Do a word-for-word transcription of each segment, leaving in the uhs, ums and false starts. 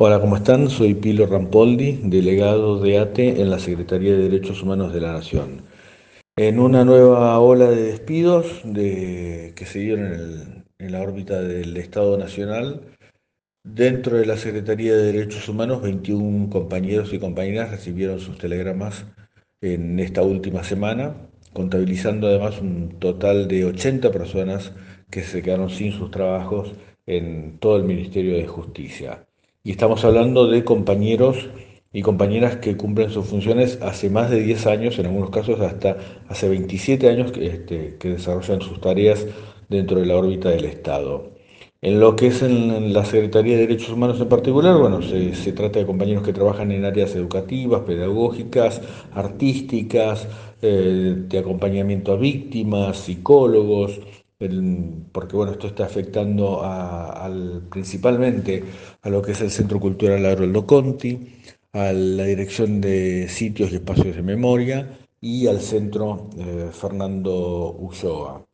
Hola, ¿cómo están? Soy Pilo Rampoldi, delegado de ATE en la Secretaría de Derechos Humanos de la Nación. En una nueva ola de despidos de- que se dieron en, el- en la órbita del Estado Nacional, dentro de la Secretaría de Derechos Humanos, veintiún compañeros y compañeras recibieron sus telegramas en esta última semana, contabilizando además un total de ochenta personas que se quedaron sin sus trabajos en todo el Ministerio de Justicia. Y estamos hablando de compañeros y compañeras que cumplen sus funciones hace más de diez años, en algunos casos hasta hace veintisiete años que, este, que desarrollan sus tareas dentro de la órbita del Estado. En lo que es en la Secretaría de Derechos Humanos en particular, bueno, se, se trata de compañeros que trabajan en áreas educativas, pedagógicas, artísticas, eh, de acompañamiento a víctimas, psicólogos, el- porque bueno, esto está afectando a- al, principalmente a lo que es el Centro Cultural Haroldo Conti, a la Dirección de Sitios y Espacios de Memoria y al Centro eh, Fernando Ulloa.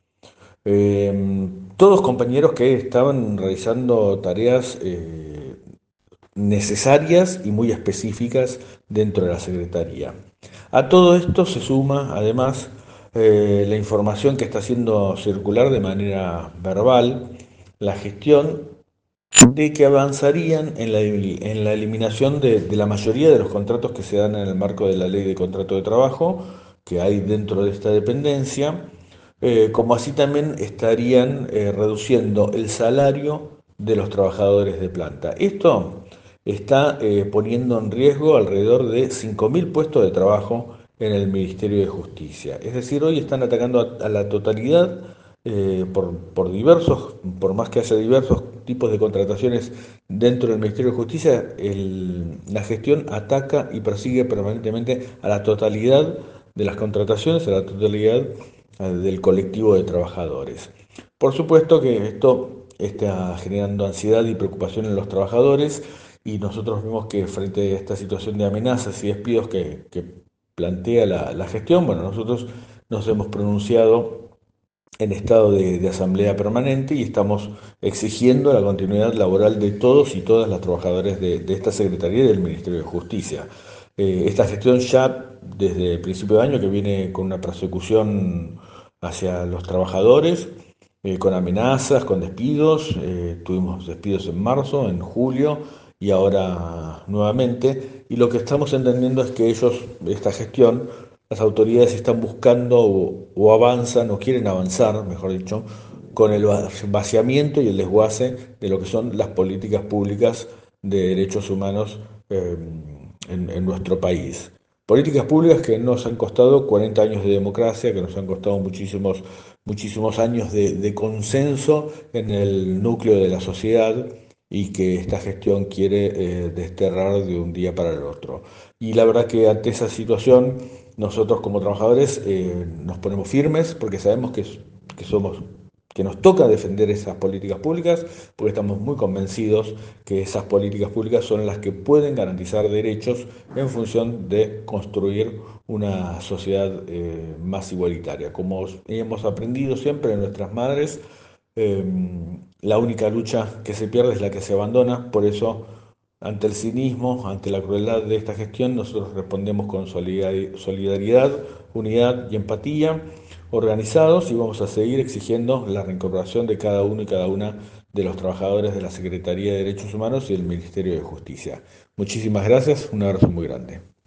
Eh, todos compañeros que estaban realizando tareas eh, necesarias y muy específicas dentro de la Secretaría. A todo esto se suma, además, eh, la información que está haciendo circular de manera verbal la gestión de que avanzarían en la, en la eliminación de, de la mayoría de los contratos que se dan en el marco de la ley de contrato de trabajo que hay dentro de esta dependencia, eh, como así también estarían eh, reduciendo el salario de los trabajadores de planta. Esto está eh, poniendo en riesgo alrededor de cinco mil puestos de trabajo en el Ministerio de Justicia. Es decir, hoy están atacando a, a la totalidad eh, por, por diversos, por más que haya diversos tipos de contrataciones dentro del Ministerio de Justicia, el- la gestión ataca y persigue permanentemente a la totalidad de las contrataciones, a la totalidad eh, del colectivo de trabajadores. Por supuesto que esto está generando ansiedad y preocupación en los trabajadores y nosotros vemos que frente a esta situación de amenazas y despidos que, que plantea la, la gestión, bueno, nosotros nos hemos pronunciado en estado de, de asamblea permanente y estamos exigiendo la continuidad laboral de todos y todas las trabajadores de, de esta Secretaría y del Ministerio de Justicia. Eh, esta gestión ya desde el principio de año que viene con una persecución hacia los trabajadores, eh, con amenazas, con despidos, eh, tuvimos despidos en marzo, en julio y ahora nuevamente, y lo que estamos entendiendo es que ellos, esta gestión, las autoridades están buscando o, o avanzan o quieren avanzar, mejor dicho, con el vaciamiento y el desguace de lo que son las políticas públicas de derechos humanos eh, en, en nuestro país. Políticas públicas que nos han costado cuarenta años de democracia, que nos han costado muchísimos, muchísimos años de, de consenso en el núcleo de la sociedad y que esta gestión quiere eh, desterrar de un día para el otro. Y la verdad que ante esa situación nosotros como trabajadores eh, nos ponemos firmes porque sabemos que, que somos que nos toca defender esas políticas públicas, porque estamos muy convencidos que esas políticas públicas son las que pueden garantizar derechos en función de construir una sociedad eh, más igualitaria. Como hemos aprendido siempre de nuestras madres, eh, la única lucha que se pierde es la que se abandona, por eso ante el cinismo, ante la crueldad de esta gestión, nosotros respondemos con solidaridad, unidad y empatía, organizados y vamos a seguir exigiendo la reincorporación de cada uno y cada una de los trabajadores de la Secretaría de Derechos Humanos y del Ministerio de Justicia. Muchísimas gracias, un abrazo muy grande.